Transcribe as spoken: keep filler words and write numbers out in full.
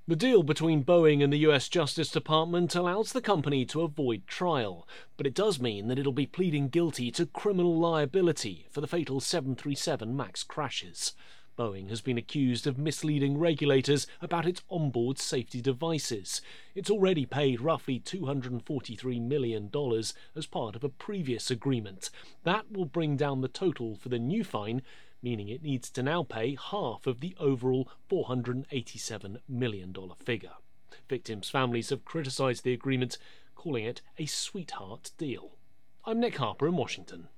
The deal between Boeing and the U S Justice Department allows the company to avoid trial, but it does mean that it'll be pleading guilty to criminal liability for the fatal seven thirty-seven MAX crashes. Boeing has been accused of misleading regulators about its onboard safety devices. It's already paid roughly two hundred forty-three million dollars as part of a previous agreement. That will bring down the total for the new fine, meaning it needs to now pay half of the overall four hundred eighty-seven million dollars figure. Victims' families have criticised the agreement, calling it a sweetheart deal. I'm Nick Harper in Washington.